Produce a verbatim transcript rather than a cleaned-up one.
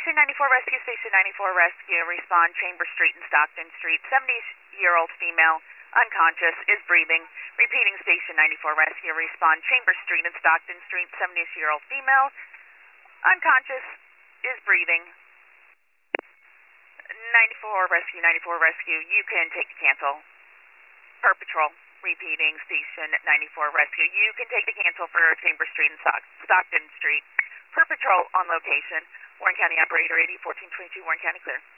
Station ninety-four Rescue, Station ninety-four Rescue, respond Chambers Street and Stockton Street. seventy-year-old female, unconscious, is breathing. Repeating Station ninety-four Rescue, respond Chambers Street and Stockton Street. seventy-year-old female, unconscious, is breathing. ninety-four Rescue, ninety-four Rescue, you can take the cancel. Per patrol. Repeating Station ninety-four Rescue, you can take the cancel for Chambers Street and Stockton Street. Per patrol on location. Warren County Operator eighty fourteen twenty-two, Warren County clear.